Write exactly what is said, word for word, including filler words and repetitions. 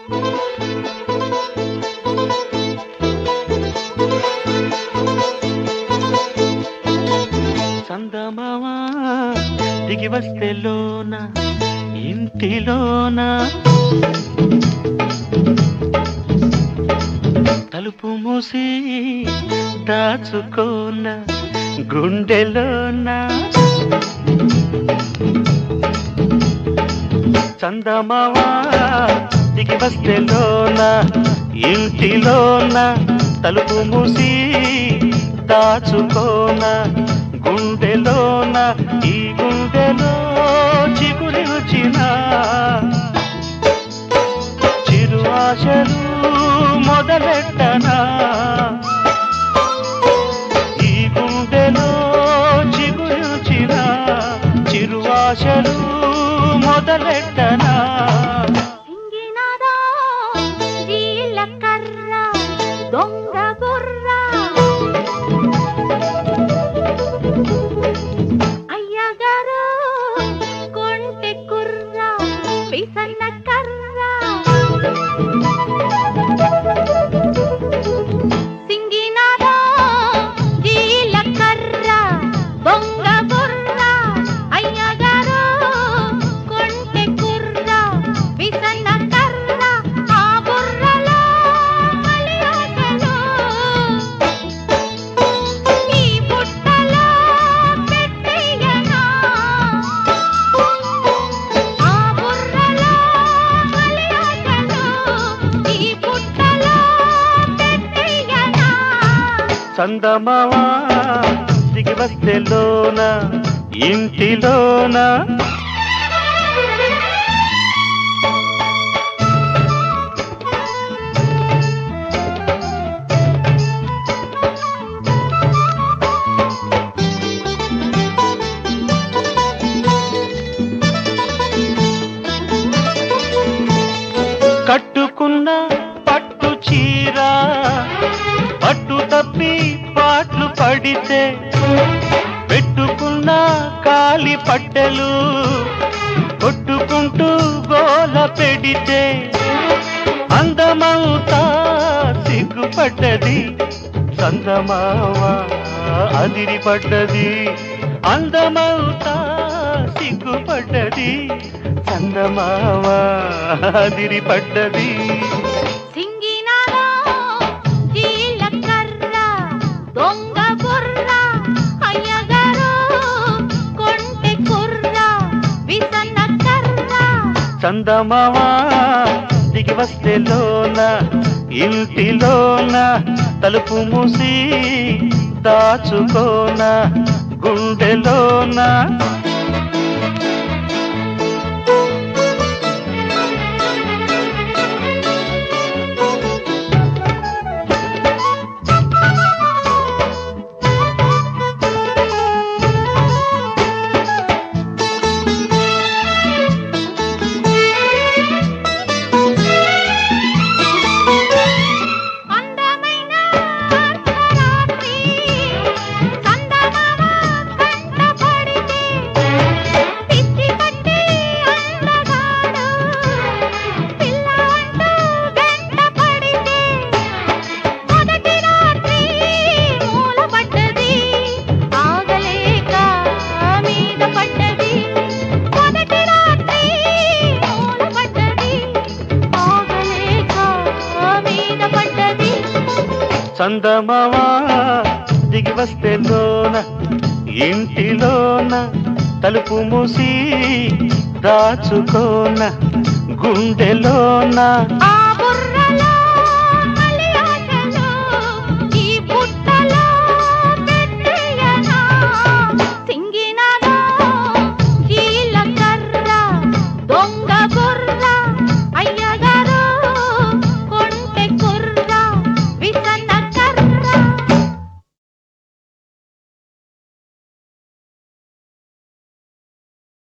చందమామ దిగి వస్తే లోన ఇంటిలోన తలుపు మూసి దాచుకోన గుండెలోన చందమామ దిగి వస్తే లోన ఇంటిలోన తలుపు మూసి దాచుకోన గుండెలోన ఈ గుండెలో చిగురిచిన చిరు ఆశలు మొదలెట్టనా ఈ గుండెలో చిగురిచిన చిరు ఆశలు మొదలెట్టనా దొంగ బుర్ర అయ్యగారు కొంటె కుర్ర పిసన్న కర్ర సింగినాదా జీల కర్ర దొంగ బుర్ర అయ్యగారు కొంటె కుర్ర పిసన్న కర్ర ఆ బుర్రలో చందమామ దిగి వస్తే లోన ఇంటిలోన కట్టుకున్న పట్టు చీర పట్టు తప్పి పాట్లు పడితే పెట్టుకున్న కాలి పట్టెలు కొట్టుకుంటూ గోల పెడితే అందమవుతా సిగ్గుపడ్డది చందమామ అదిరిపడ్డది అందమవుతా సిగ్గుపడ్డది చందమామ అదిరిపడ్డది దొంగ బుర్ర అయ్యగారు కొంటె కుర్ర విసన్న కర్ర చందమామ దిగి వస్తే లోన ఇంటిలోన తలుపు మూసి దాచుకోన గుండెలోన చందమామ దిగి వస్తే లోన ఇంటిలోన తలుపు మూసి దాచుకోన గుండెలోన